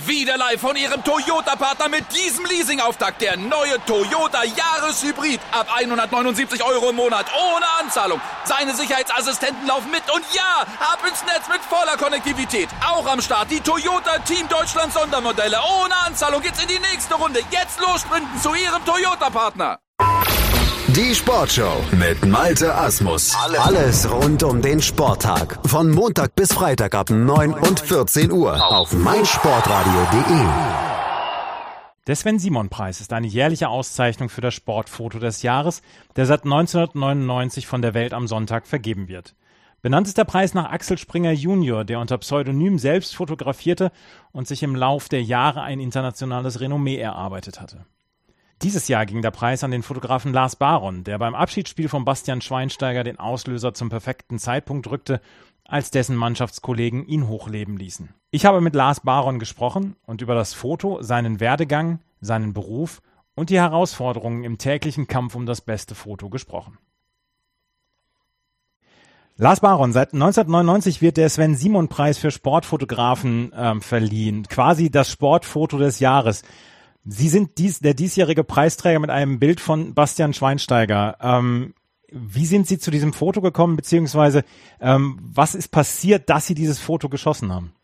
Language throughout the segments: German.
Wieder live von Ihrem Toyota-Partner mit diesem Leasing-Auftakt. Der neue Toyota Jahreshybrid. Ab 179 € im Monat. Ohne Anzahlung. Seine Sicherheitsassistenten laufen mit. Und ja, ab ins Netz mit voller Konnektivität. Auch am Start die Toyota Team Deutschland Sondermodelle. Ohne Anzahlung geht's in die nächste Runde. Jetzt los sprinten zu Ihrem Toyota-Partner. Die Sportshow mit Malte Asmus. Alles rund um den Sporttag. Von Montag bis Freitag ab 9 und 14 Uhr auf meinsportradio.de. Der Sven-Simon-Preis ist eine jährliche Auszeichnung für das Sportfoto des Jahres, der seit 1999 von der Welt am Sonntag vergeben wird. Benannt ist der Preis nach Axel Springer Junior, der unter Pseudonym selbst fotografierte und sich im Lauf der Jahre ein internationales Renommee erarbeitet hatte. Dieses Jahr ging der Preis an den Fotografen Lars Baron, der beim Abschiedsspiel von Bastian Schweinsteiger den Auslöser zum perfekten Zeitpunkt drückte, als dessen Mannschaftskollegen ihn hochleben ließen. Ich habe mit Lars Baron gesprochen und über das Foto, seinen Werdegang, seinen Beruf und die Herausforderungen im täglichen Kampf um das beste Foto gesprochen. Lars Baron, seit 1999 wird der Sven-Simon-Preis für Sportfotografen verliehen, quasi das Sportfoto des Jahres. Sie sind der diesjährige Preisträger mit einem Bild von Bastian Schweinsteiger. Wie sind Sie zu diesem Foto gekommen, beziehungsweise was ist passiert, dass Sie dieses Foto geschossen haben?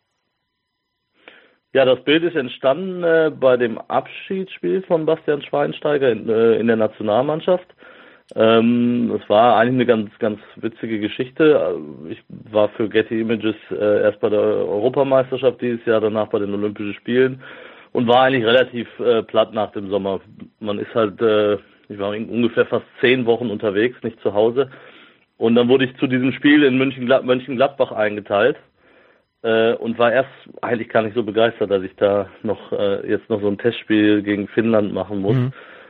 Ja, das Bild ist entstanden bei dem Abschiedsspiel von Bastian Schweinsteiger in der Nationalmannschaft. Das war eigentlich eine ganz witzige Geschichte. Ich war für Getty Images erst bei der Europameisterschaft dieses Jahr, danach bei den Olympischen Spielen. Und war eigentlich relativ platt nach dem Sommer. Man ist halt, ich war ungefähr fast 10 Wochen unterwegs, nicht zu Hause. Und dann wurde ich zu diesem Spiel in Mönchengladbach eingeteilt und war erst eigentlich gar nicht so begeistert, dass ich da jetzt noch so ein Testspiel gegen Finnland machen muss.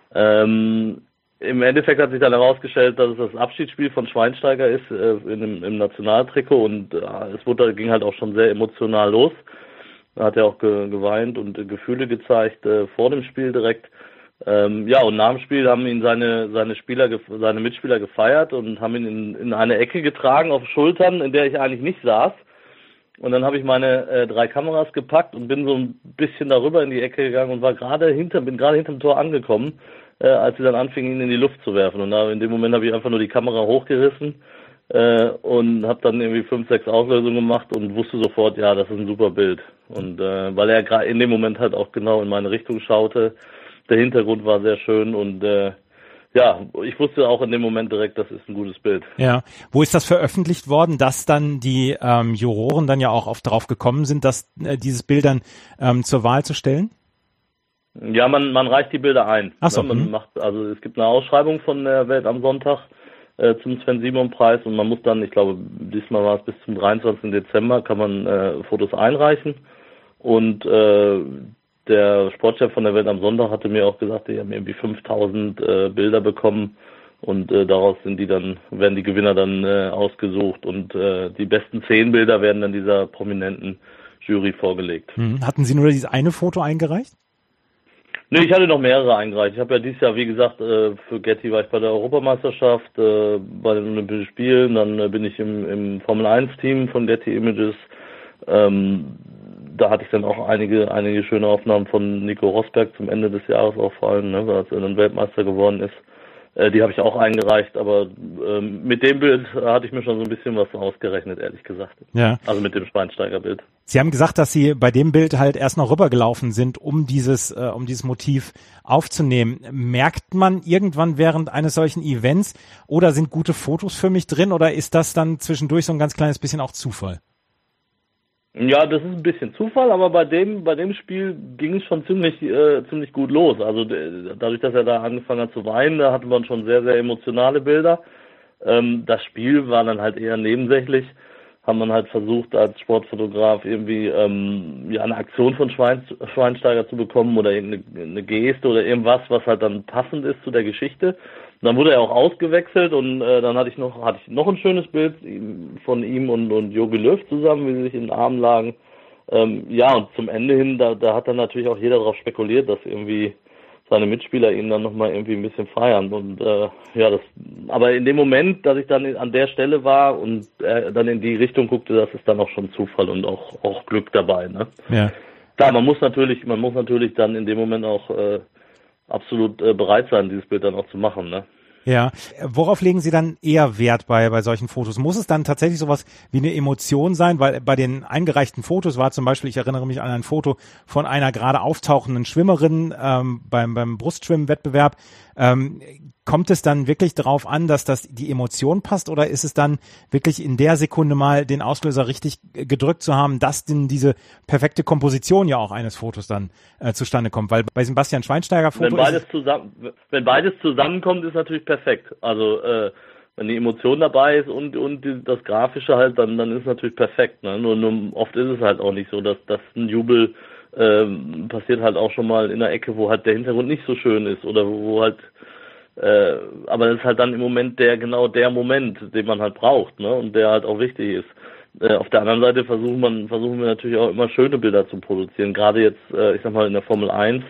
Im Endeffekt hat sich dann herausgestellt, dass es das Abschiedsspiel von Schweinsteiger ist im Nationaltrikot und ging halt auch schon sehr emotional los. Da hat er auch geweint und Gefühle gezeigt vor dem Spiel direkt. Und nach dem Spiel haben ihn seine Mitspieler gefeiert und haben ihn in eine Ecke getragen auf Schultern, in der ich eigentlich nicht saß. Und dann habe ich meine 3 Kameras gepackt und bin so ein bisschen darüber in die Ecke gegangen und bin gerade hinterm Tor angekommen, als sie dann anfingen, ihn in die Luft zu werfen. Und in dem Moment habe ich einfach nur die Kamera hochgerissen und habe dann irgendwie 5, 6 Auslösungen gemacht und wusste sofort, ja, das ist ein super Bild. Und weil er gerade in dem Moment halt auch genau in meine Richtung schaute, der Hintergrund war sehr schön und ich wusste auch in dem Moment direkt, das ist ein gutes Bild. Ja, wo ist das veröffentlicht worden, dass dann die Juroren dann ja auch darauf gekommen sind, dass dieses Bild dann zur Wahl zu stellen? Ja, man reicht die Bilder ein. Ach so. Es gibt eine Ausschreibung von der Welt am Sonntag zum Sven-Simon-Preis und man muss dann, ich glaube, diesmal war es bis zum 23. Dezember, kann man Fotos einreichen und der Sportchef von der Welt am Sonntag hatte mir auch gesagt, die haben irgendwie 5000 Bilder bekommen und daraus werden die Gewinner dann ausgesucht und die besten 10 Bilder werden dann dieser prominenten Jury vorgelegt. Hatten Sie nur dieses eine Foto eingereicht? Nee, ich hatte noch mehrere eingereicht. Ich habe ja dieses Jahr, wie gesagt, für Getty war ich bei der Europameisterschaft, bei den Olympischen Spielen, dann bin ich im Formel-1-Team von Getty Images. Da hatte ich dann auch einige schöne Aufnahmen von Nico Rosberg zum Ende des Jahres auch vor allem, als er dann Weltmeister geworden ist. Die habe ich auch eingereicht, aber mit dem Bild hatte ich mir schon so ein bisschen was ausgerechnet, ehrlich gesagt. Ja. Also mit dem Schweinsteiger-Bild. Sie haben gesagt, dass Sie bei dem Bild halt erst noch rübergelaufen sind, um dieses Motiv aufzunehmen. Merkt man irgendwann während eines solchen Events, oder sind gute Fotos für mich drin, oder ist das dann zwischendurch so ein ganz kleines bisschen auch Zufall? Ja, das ist ein bisschen Zufall, aber bei dem Spiel ging es schon ziemlich gut los. Also dadurch, dass er da angefangen hat zu weinen, da hatten wir schon sehr, sehr emotionale Bilder. Das Spiel war dann halt eher nebensächlich. Haben man halt versucht, als Sportfotograf irgendwie eine Aktion von Schweinsteiger zu bekommen oder irgendeine Geste oder irgendwas, was halt dann passend ist zu der Geschichte. Und dann wurde er auch ausgewechselt und dann hatte ich noch ein schönes Bild von ihm und Jogi Löw zusammen, wie sie sich in den Armen lagen. Und zum Ende hin, da hat dann natürlich auch jeder darauf spekuliert, dass irgendwie seine Mitspieler ihn dann nochmal irgendwie ein bisschen feiern. Und aber in dem Moment, dass ich dann an der Stelle war und dann in die Richtung guckte, das ist dann auch schon Zufall und auch Glück dabei, ne? Ja. Klar, man muss natürlich dann in dem Moment auch absolut bereit sein, dieses Bild dann auch zu machen, ne? Ja, worauf legen Sie dann eher Wert bei solchen Fotos? Muss es dann tatsächlich sowas wie eine Emotion sein? Weil bei den eingereichten Fotos war zum Beispiel, ich erinnere mich an ein Foto von einer gerade auftauchenden Schwimmerin beim Brustschwimmwettbewerb. Kommt es dann wirklich darauf an, dass das die Emotion passt, oder ist es dann wirklich in der Sekunde mal den Auslöser richtig gedrückt zu haben, dass denn diese perfekte Komposition ja auch eines Fotos dann zustande kommt? Weil bei diesem Bastian Schweinsteiger Foto wenn beides zusammenkommt, ist natürlich perfekt. Also wenn die Emotion dabei ist und das Grafische halt, dann ist es natürlich perfekt. Ne? Nur oft ist es halt auch nicht so, dass ein Jubel passiert halt auch schon mal in der Ecke, wo halt der Hintergrund nicht so schön ist oder wo halt aber das ist halt dann im Moment genau der Moment, den man halt braucht, ne? Und der halt auch wichtig ist. Auf der anderen Seite versuchen wir natürlich auch immer schöne Bilder zu produzieren. Gerade jetzt, ich sag mal, in der Formel 1,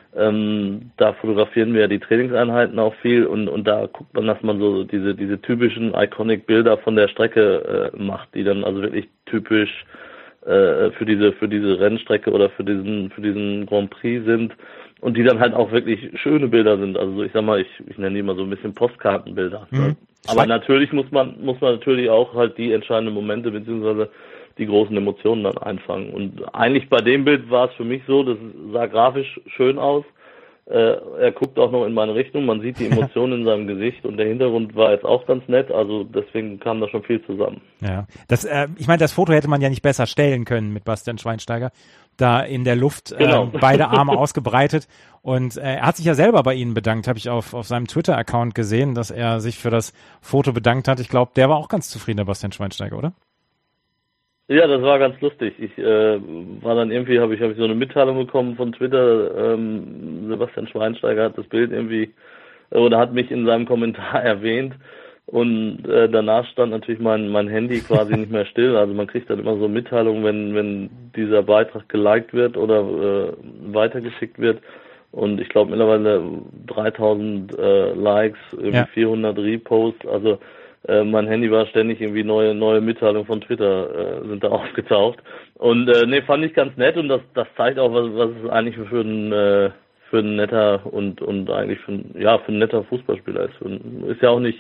da fotografieren wir ja die Trainingseinheiten auch viel und da guckt man, dass man so diese typischen iconic Bilder von der Strecke macht, die dann also wirklich typisch für diese Rennstrecke oder für diesen Grand Prix sind und die dann halt auch wirklich schöne Bilder sind. Also ich sag mal, ich nenne die mal so ein bisschen Postkartenbilder. Mhm. Aber natürlich muss man natürlich auch halt die entscheidenden Momente beziehungsweise die großen Emotionen dann einfangen. Und eigentlich bei dem Bild war es für mich so, das sah grafisch schön aus. Er guckt auch noch in meine Richtung, man sieht die Emotionen in seinem Gesicht und der Hintergrund war jetzt auch ganz nett, also deswegen kam da schon viel zusammen. Ja, ich meine, das Foto hätte man ja nicht besser stellen können mit Bastian Schweinsteiger, da in der Luft beide Arme ausgebreitet und er hat sich ja selber bei Ihnen bedankt, habe ich auf seinem Twitter-Account gesehen, dass er sich für das Foto bedankt hat. Ich glaube, der war auch ganz zufrieden, der Bastian Schweinsteiger, oder? Ja, das war ganz lustig. Ich war dann irgendwie, habe ich so eine Mitteilung bekommen von Twitter, Sebastian Schweinsteiger hat das Bild irgendwie, oder hat mich in seinem Kommentar erwähnt und danach stand natürlich mein Handy quasi nicht mehr still. Also man kriegt dann immer so Mitteilungen, wenn dieser Beitrag geliked wird oder weitergeschickt wird. Und ich glaube mittlerweile 3000 Likes, irgendwie 400 Reposts, also mein Handy war ständig irgendwie neue Mitteilungen von Twitter sind da aufgetaucht. Und fand ich ganz nett und das zeigt auch, was es eigentlich für ein netter und eigentlich für ein netter Fußballspieler ist. Ist ja auch nicht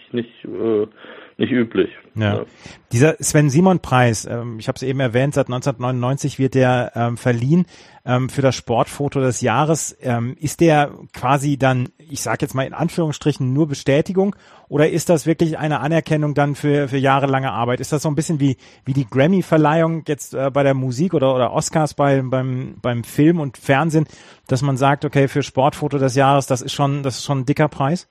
üblich. Ja. Dieser Sven-Simon-Preis, ich habe es eben erwähnt, seit 1999 wird der verliehen für das Sportfoto des Jahres. Ist der quasi dann, ich sage jetzt mal in Anführungsstrichen, nur Bestätigung oder ist das wirklich eine Anerkennung dann für jahrelange Arbeit? Ist das so ein bisschen wie die Grammy-Verleihung jetzt bei der Musik oder Oscars beim Film und Fernsehen, dass man sagt, okay, für Sportfoto des Jahres, das ist schon ein dicker Preis?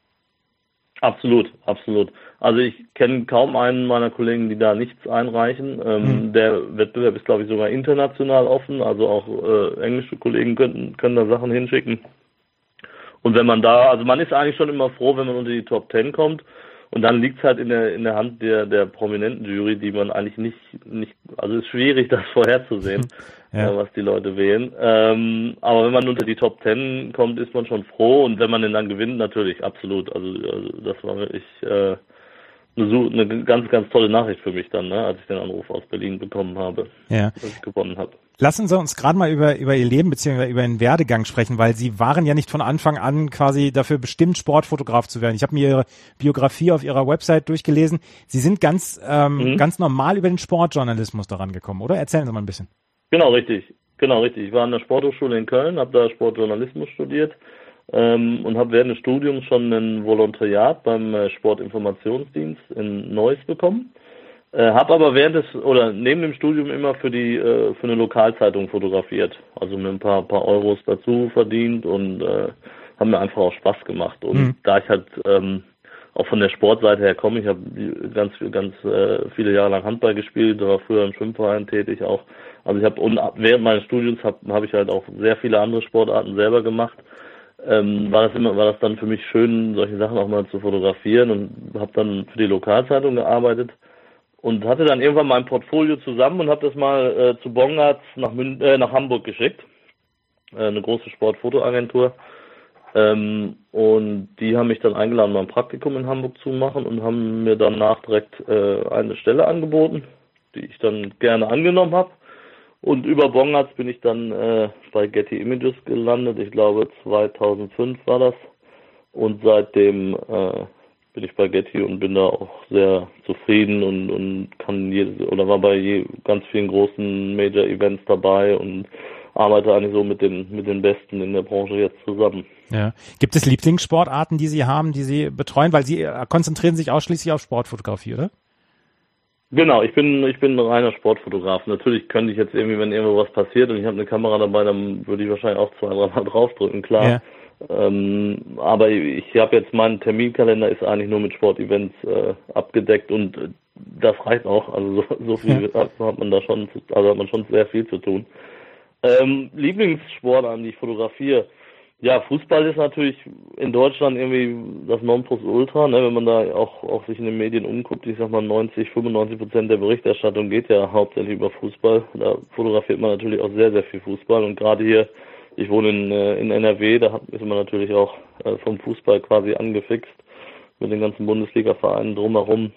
Absolut. Also ich kenne kaum einen meiner Kollegen, die da nichts einreichen. Der Wettbewerb ist, glaube ich, sogar international offen. Also auch englische Kollegen können da Sachen hinschicken. Und wenn man man ist eigentlich schon immer froh, wenn man unter die Top 10 kommt. Und dann liegt es halt in der Hand der prominenten Jury, die man eigentlich nicht, also es ist schwierig, das vorherzusehen, was die Leute wählen. Aber wenn man unter die Top 10 kommt, ist man schon froh. Und wenn man den dann gewinnt, natürlich, absolut. Also das war wirklich eine ganz, ganz tolle Nachricht für mich dann, ne, als ich den Anruf aus Berlin bekommen habe, dass ich gewonnen habe. Lassen Sie uns gerade mal über Ihr Leben bzw. über Ihren Werdegang sprechen, weil Sie waren ja nicht von Anfang an quasi dafür bestimmt, Sportfotograf zu werden. Ich habe mir Ihre Biografie auf Ihrer Website durchgelesen. Sie sind ganz normal über den Sportjournalismus daran gekommen, oder? Erzählen Sie mal ein bisschen. Genau, richtig. Ich war an der Sporthochschule in Köln, habe da Sportjournalismus studiert und habe während des Studiums schon ein Volontariat beim Sportinformationsdienst in Neuss bekommen. Habe aber neben dem Studium immer für eine Lokalzeitung fotografiert, also mit ein paar Euros dazu verdient und haben mir einfach auch Spaß gemacht. Und da ich halt auch von der Sportseite her komme, ich habe ganz viele Jahre lang Handball gespielt, war früher im Schwimmverein tätig auch. Also während meines Studiums habe ich halt auch sehr viele andere Sportarten selber gemacht. War das dann für mich schön, solche Sachen auch mal zu fotografieren und habe dann für die Lokalzeitung gearbeitet. Und hatte dann irgendwann mein Portfolio zusammen und habe das mal zu Bongartz nach Hamburg geschickt. Eine große Sportfotoagentur. Und die haben mich dann eingeladen, mein Praktikum in Hamburg zu machen und haben mir danach direkt eine Stelle angeboten, die ich dann gerne angenommen habe. Und über Bongartz bin ich dann bei Getty Images gelandet. Ich glaube 2005 war das. Und seitdem bin ich bei Getty und bin da auch sehr zufrieden und war bei ganz vielen großen Major-Events dabei und arbeite eigentlich so mit den Besten in der Branche jetzt zusammen. Ja. Gibt es Lieblingssportarten, die Sie haben, die Sie betreuen? Weil Sie konzentrieren sich ausschließlich auf Sportfotografie, oder? Genau, ich bin ein reiner Sportfotograf. Natürlich könnte ich jetzt irgendwie, wenn irgendwo was passiert und ich habe eine Kamera dabei, dann würde ich wahrscheinlich auch 2-3 Mal draufdrücken, klar. Ja. Aber ich habe jetzt, mein Terminkalender ist eigentlich nur mit Sportevents abgedeckt und das reicht auch. Also so viel hat man da schon, also hat man schon sehr viel zu tun. Lieblingssportarten, die ich fotografiere. Ja, Fußball ist natürlich in Deutschland irgendwie das Nonplusultra, ne, wenn man da auch sich in den Medien umguckt. Ich sag mal 95% der Berichterstattung geht ja hauptsächlich über Fußball. Da fotografiert man natürlich auch sehr, sehr viel Fußball und gerade hier, ich wohne in NRW, da ist man natürlich auch vom Fußball quasi angefixt mit den ganzen Bundesliga-Vereinen drumherum.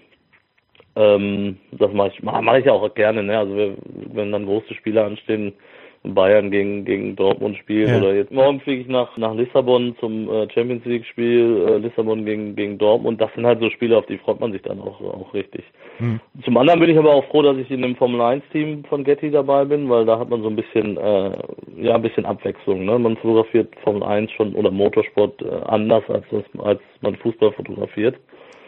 Das mache ich ja auch gerne, ne? Also wenn dann große Spiele anstehen, Bayern gegen Dortmund spielt oder jetzt morgen fliege ich nach Lissabon zum Champions League Spiel, Lissabon gegen Dortmund. Das sind halt so Spiele, auf die freut man sich dann auch richtig. Zum anderen bin ich aber auch froh, dass ich in dem Formel 1 Team von Getty dabei bin, weil da hat man so ein bisschen Abwechslung, ne? Man fotografiert Formel 1 schon oder Motorsport anders als man Fußball fotografiert.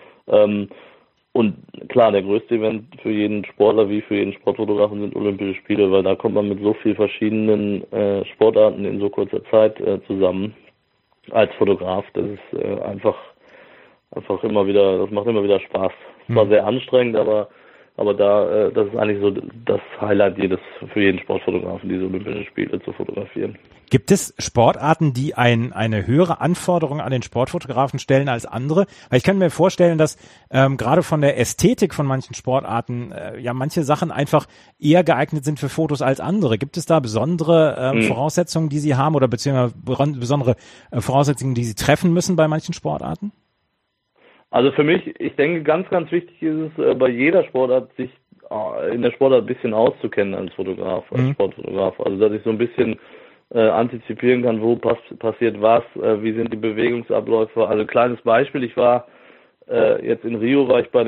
Und klar, der größte Event für jeden Sportler wie für jeden Sportfotografen sind Olympische Spiele, weil da kommt man mit so vielen verschiedenen Sportarten in so kurzer Zeit zusammen als Fotograf. Das ist einfach immer wieder, das macht immer wieder Spaß. Es war sehr anstrengend, aber das ist eigentlich so das Highlight für jeden Sportfotografen, diese Olympischen Spiele zu fotografieren. Gibt es Sportarten, die eine höhere Anforderung an den Sportfotografen stellen als andere? Weil ich kann mir vorstellen, dass gerade von der Ästhetik von manchen Sportarten manche Sachen einfach eher geeignet sind für Fotos als andere. Gibt es da besondere Voraussetzungen, die Sie haben oder beziehungsweise besondere Voraussetzungen, die Sie treffen müssen bei manchen Sportarten? Also für mich, ich denke, ganz, ganz wichtig ist es, bei jeder Sportart sich in der Sportart ein bisschen auszukennen als Fotograf, als Sportfotograf. Also dass ich so ein bisschen antizipieren kann, wo passiert was, wie sind die Bewegungsabläufe. Also kleines Beispiel, ich war jetzt in Rio, war ich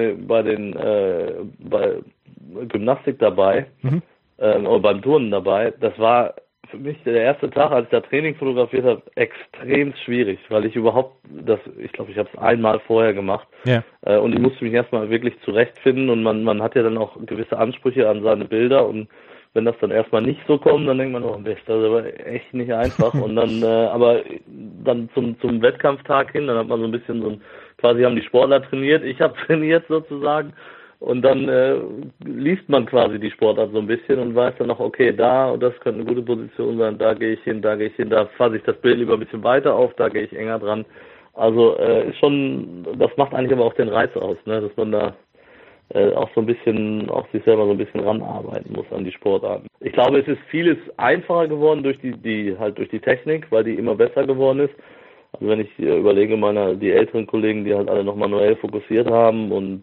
bei Gymnastik dabei, oder beim Turnen dabei. Das war für mich der erste Tag, als ich da Training fotografiert habe, extrem schwierig, weil ich glaube, ich habe es einmal vorher gemacht. Ja. Und ich musste mich erstmal wirklich zurechtfinden und man hat ja dann auch gewisse Ansprüche an seine Bilder und wenn das dann erstmal nicht so kommt, dann denkt man, oh Mist, das ist aber echt nicht einfach. Und dann, aber dann zum Wettkampftag hin, dann hat man so ein bisschen quasi haben die Sportler trainiert, ich habe trainiert sozusagen. Und dann liest man quasi die Sportart so ein bisschen und weiß dann noch, okay, das könnte eine gute Position sein, da gehe ich hin, da fasse ich das Bild lieber ein bisschen weiter auf, da gehe ich enger dran. Also ist schon, das macht eigentlich aber auch den Reiz aus, ne, dass man da auch so ein bisschen, auch sich selber so ein bisschen ranarbeiten muss an die Sportarten. Ich glaube, es ist vieles einfacher geworden durch die Technik, weil die immer besser geworden ist. Also wenn ich überlege, die älteren Kollegen, die halt alle noch manuell fokussiert haben und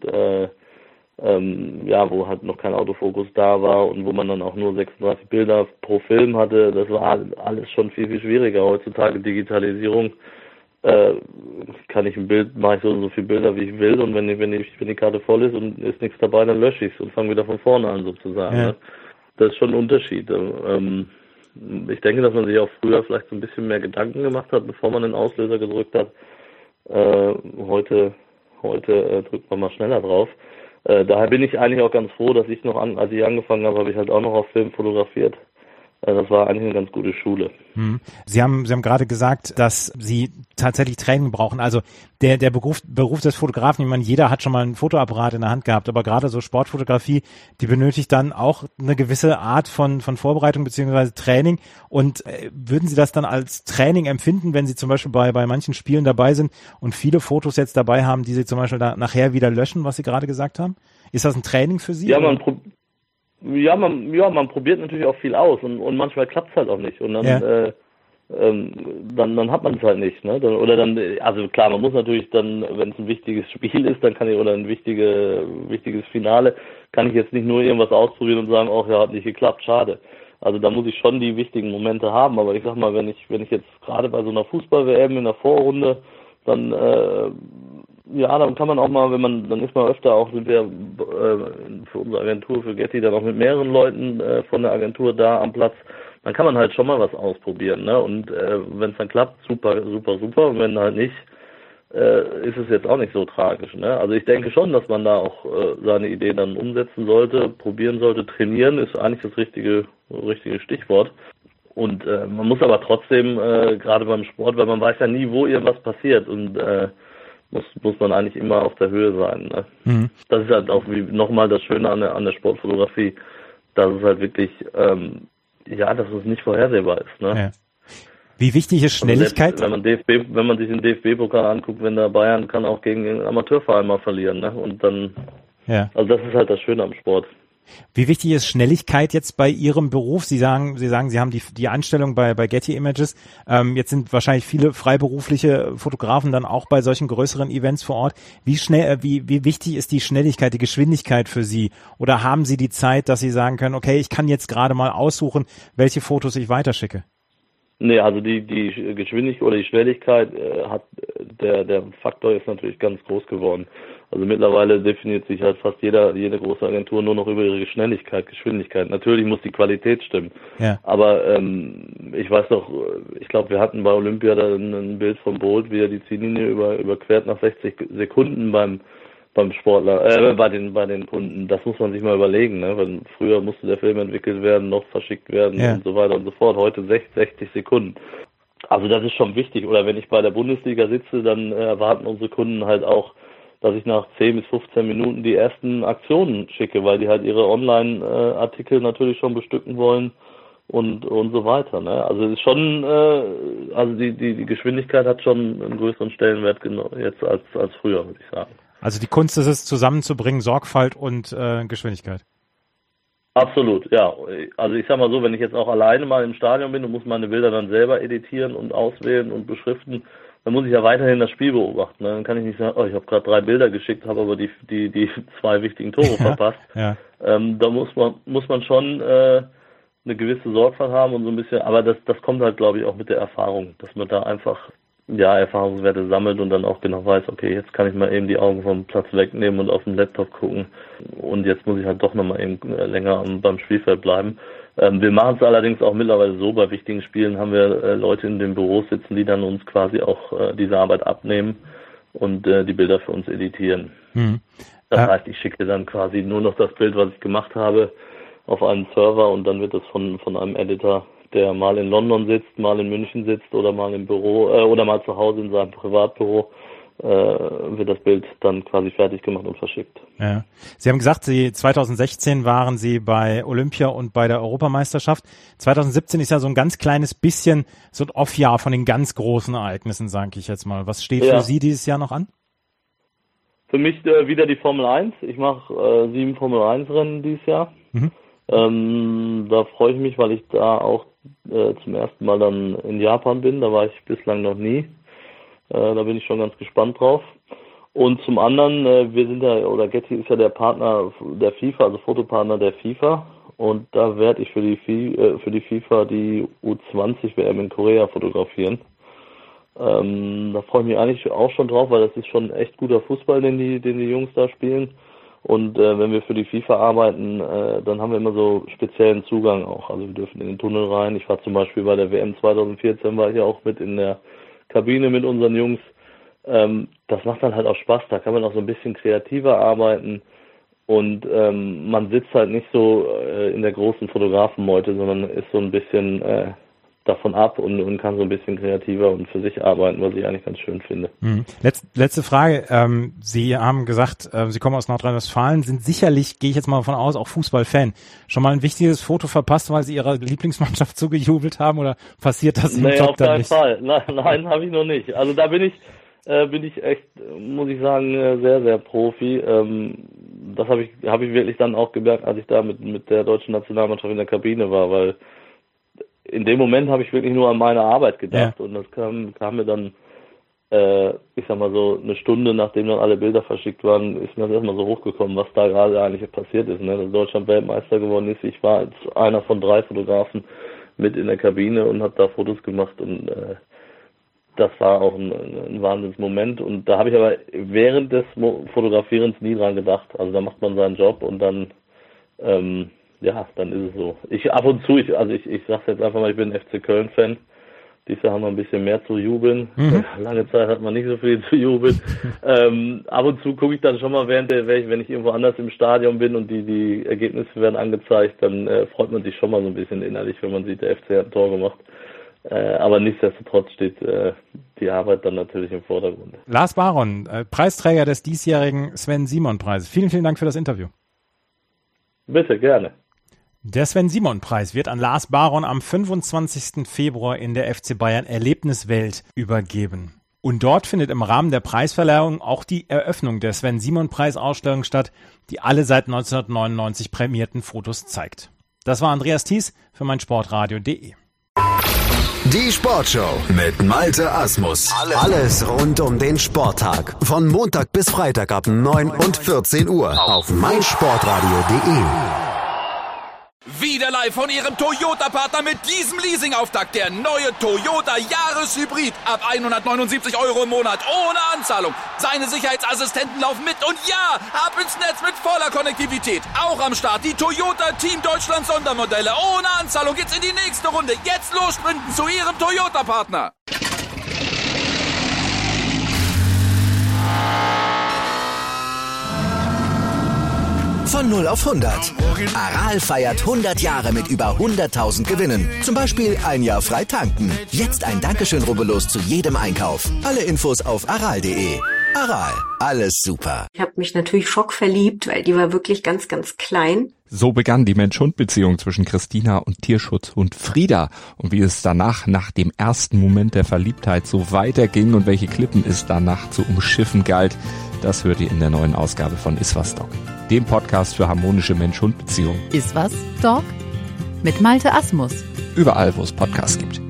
wo halt noch kein Autofokus da war und wo man dann auch nur 36 Bilder pro Film hatte, das war alles schon viel, viel schwieriger. Heutzutage Digitalisierung, kann ich mache ich so viele Bilder, wie ich will und wenn die Karte voll ist und ist nichts dabei, dann lösche ich es und fange wieder von vorne an sozusagen. Ja. Ne? Das ist schon ein Unterschied. Ich denke, dass man sich auch früher vielleicht so ein bisschen mehr Gedanken gemacht hat, bevor man den Auslöser gedrückt hat. Heute drückt man mal schneller drauf. Daher bin ich eigentlich auch ganz froh, dass ich als ich angefangen habe ich halt auch noch auf Film fotografiert. Das war eigentlich eine ganz gute Schule. Sie haben gerade gesagt, dass Sie tatsächlich Training brauchen. Also der Beruf des Fotografen, ich meine, jeder hat schon mal einen Fotoapparat in der Hand gehabt, aber gerade so Sportfotografie, die benötigt dann auch eine gewisse Art von Vorbereitung beziehungsweise Training. Und würden Sie das dann als Training empfinden, wenn Sie zum Beispiel bei manchen Spielen dabei sind und viele Fotos jetzt dabei haben, die Sie zum Beispiel nachher wieder löschen, was Sie gerade gesagt haben? Ist das ein Training für Sie? Ja, man probiert natürlich auch viel aus und manchmal klappt es halt auch nicht und dann dann hat man es halt nicht, ne? Also klar, man muss natürlich dann, wenn es ein wichtiges Spiel ist, dann oder ein wichtiges Finale, kann ich jetzt nicht nur irgendwas ausprobieren und sagen, oh ja, hat nicht geklappt, schade. Also da muss ich schon die wichtigen Momente haben. Aber ich sag mal, wenn ich jetzt gerade bei so einer Fußball-WM in der Vorrunde, dann dann kann man auch mal, dann ist man öfter auch, sind wir für unsere Agentur, für Getty, dann auch mit mehreren Leuten von der Agentur da am Platz, dann kann man halt schon mal was ausprobieren, ne? Und wenn es dann klappt, super, super, super. Und wenn halt nicht, ist es jetzt auch nicht so tragisch, ne? Also ich denke schon, dass man da auch seine Idee dann umsetzen sollte, probieren sollte. Trainieren ist eigentlich das richtige Stichwort. Und man muss aber trotzdem, gerade beim Sport, weil man weiß ja nie, wo irgendwas passiert, und muss man eigentlich immer auf der Höhe sein, ne? Mhm. Das ist halt auch nochmal das Schöne an der Sportfotografie, dass es halt wirklich, dass es nicht vorhersehbar ist, ne? Ja. Wie wichtig ist Schnelligkeit? Also wenn man sich den DFB-Pokal anguckt, wenn der Bayern kann auch gegen den Amateurverein mal verlieren, ne? Und dann, also das ist halt das Schöne am Sport. Wie wichtig ist Schnelligkeit jetzt bei Ihrem Beruf? Sie sagen, Sie haben die Anstellung bei Getty Images. Jetzt sind wahrscheinlich viele freiberufliche Fotografen dann auch bei solchen größeren Events vor Ort. Wie wichtig ist die Schnelligkeit, die Geschwindigkeit für Sie? Oder haben Sie die Zeit, dass Sie sagen können, okay, ich kann jetzt gerade mal aussuchen, welche Fotos ich weiterschicke? Nee, also die Geschwindigkeit oder die Schnelligkeit der Faktor ist natürlich ganz groß geworden. Also mittlerweile definiert sich halt fast jede große Agentur nur noch über ihre Geschwindigkeit. Natürlich muss die Qualität stimmen. Ja. Aber ich weiß noch, ich glaube, wir hatten bei Olympia da ein Bild von Bolt, wie er die Ziellinie überquert nach 60 Sekunden beim Sportler, bei den Kunden. Das muss man sich mal überlegen, ne? Weil früher musste der Film entwickelt werden, noch verschickt werden und so weiter und so fort. Heute 60 Sekunden. Also das ist schon wichtig. Oder wenn ich bei der Bundesliga sitze, dann erwarten unsere Kunden halt auch, dass ich nach 10 bis 15 Minuten die ersten Aktionen schicke, weil die halt ihre Online-Artikel natürlich schon bestücken wollen und so weiter, ne? Also es ist schon, also die Geschwindigkeit hat schon einen größeren Stellenwert jetzt als früher, würde ich sagen. Also die Kunst ist es, zusammenzubringen, Sorgfalt und Geschwindigkeit. Absolut, ja. Also ich sag mal so, wenn ich jetzt auch alleine mal im Stadion bin und muss meine Bilder dann selber editieren und auswählen und beschriften, dann muss ich ja weiterhin das Spiel beobachten. Dann kann ich nicht sagen, ich habe gerade 3 Bilder geschickt, habe aber die 2 wichtigen Tore verpasst. Ja. Da muss man schon eine gewisse Sorgfalt haben und so ein bisschen, aber das kommt halt, glaube ich, auch mit der Erfahrung, dass man da einfach Erfahrungswerte sammelt und dann auch genau weiß, okay, jetzt kann ich mal eben die Augen vom Platz wegnehmen und auf den Laptop gucken und jetzt muss ich halt doch nochmal eben länger beim Spielfeld bleiben. Wir machen es allerdings auch mittlerweile so, bei wichtigen Spielen haben wir Leute in den Büros sitzen, die dann uns quasi auch diese Arbeit abnehmen und die Bilder für uns editieren. Mhm. Das heißt, ich schicke dann quasi nur noch das Bild, was ich gemacht habe, auf einen Server und dann wird das von einem Editor, der mal in London sitzt, mal in München sitzt oder mal im Büro oder mal zu Hause in seinem Privatbüro, wird das Bild dann quasi fertig gemacht und verschickt. Ja. Sie haben gesagt, 2016 waren Sie bei Olympia und bei der Europameisterschaft. 2017 ist ja so ein ganz kleines bisschen so ein Off-Jahr von den ganz großen Ereignissen, sage ich jetzt mal. Was steht für Sie dieses Jahr noch an? Für mich wieder die Formel 1. Ich mache 7 Formel 1 Rennen dieses Jahr. Mhm. Da freue ich mich, weil ich da auch zum ersten Mal dann in Japan bin. Da war ich bislang noch nie. Da bin ich schon ganz gespannt drauf. Und zum anderen, wir sind Getty ist ja der Partner der FIFA, also Fotopartner der FIFA. Und da werde ich für die FIFA die U20 WM in Korea fotografieren. Da freue ich mich eigentlich auch schon drauf, weil das ist schon echt guter Fußball, den die Jungs da spielen. Und wenn wir für die FIFA arbeiten, dann haben wir immer so speziellen Zugang auch. Also wir dürfen in den Tunnel rein. Ich war zum Beispiel bei der WM 2014, war ich ja auch mit in der Kabine mit unseren Jungs. Das macht dann halt auch Spaß. Da kann man auch so ein bisschen kreativer arbeiten. Und man sitzt halt nicht so in der großen Fotografenmeute, sondern ist so ein bisschen davon ab und kann so ein bisschen kreativer und für sich arbeiten, was ich eigentlich ganz schön finde. Mhm. Letzte Frage. Sie haben gesagt, Sie kommen aus Nordrhein-Westfalen, sind sicherlich, gehe ich jetzt mal davon aus, auch Fußballfan. Schon mal ein wichtiges Foto verpasst, weil Sie Ihrer Lieblingsmannschaft zugejubelt haben oder passiert das im Job dann nicht? Nee, auf keinen Fall. Nein, habe ich noch nicht. Also da bin ich echt, muss ich sagen, sehr, sehr Profi. Das habe ich wirklich dann auch gemerkt, als ich da mit der deutschen Nationalmannschaft in der Kabine war, weil in dem Moment habe ich wirklich nur an meine Arbeit gedacht und das kam mir dann ich sag mal so, eine Stunde nachdem dann alle Bilder verschickt waren, ist mir das erstmal so hochgekommen, was da gerade eigentlich passiert ist, ne? Dass Deutschland Weltmeister geworden ist. Ich war als einer von 3 Fotografen mit in der Kabine und habe da Fotos gemacht und das war auch ein Wahnsinnsmoment. Und da habe ich aber während des Fotografierens nie dran gedacht. Also da macht man seinen Job und dann dann ist es so. Ich ab und zu, ich sag's jetzt einfach mal, ich bin FC Köln-Fan. Dieses Jahr haben wir ein bisschen mehr zu jubeln. Lange Zeit hat man nicht so viel zu jubeln. Ab und zu gucke ich dann schon mal wenn ich irgendwo anders im Stadion bin und die Ergebnisse werden angezeigt, dann freut man sich schon mal so ein bisschen innerlich, wenn man sieht, der FC hat ein Tor gemacht. Aber nichtsdestotrotz steht die Arbeit dann natürlich im Vordergrund. Lars Baron, Preisträger des diesjährigen Sven-Simon-Preises. Vielen, vielen Dank für das Interview. Bitte, gerne. Der Sven-Simon-Preis wird an Lars Baron am 25. Februar in der FC Bayern Erlebniswelt übergeben. Und dort findet im Rahmen der Preisverleihung auch die Eröffnung der Sven-Simon-Preis-Ausstellung statt, die alle seit 1999 prämierten Fotos zeigt. Das war Andreas Thies für meinsportradio.de. Die Sportshow mit Malte Asmus. Alles rund um den Sporttag. Von Montag bis Freitag ab 9 und 14 Uhr auf meinsportradio.de. Wieder live von Ihrem Toyota-Partner mit diesem Leasing-Auftakt. Der neue Toyota Jahreshybrid. Ab 179 € im Monat. Ohne Anzahlung. Seine Sicherheitsassistenten laufen mit. Und ja, ab ins Netz mit voller Konnektivität. Auch am Start die Toyota Team Deutschland Sondermodelle. Ohne Anzahlung geht's in die nächste Runde. Jetzt los sprinten zu Ihrem Toyota-Partner. Von 0 auf 100. Aral feiert 100 Jahre mit über 100.000 Gewinnen. Zum Beispiel 1 Jahr frei tanken. Jetzt ein Dankeschön, rubbellos zu jedem Einkauf. Alle Infos auf aral.de. Aral, alles super. Ich habe mich natürlich schockverliebt, weil die war wirklich ganz, ganz klein. So begann die Mensch-Hund-Beziehung zwischen Christina und Tierschutzhund Frieda. Und wie es danach, nach dem ersten Moment der Verliebtheit, so weiterging und welche Klippen es danach zu umschiffen galt, das hört ihr in der neuen Ausgabe von Iswas Dog, dem Podcast für harmonische Mensch-Hund-Beziehungen. Iswas Dog? Mit Malte Asmus. Überall, wo es Podcasts gibt.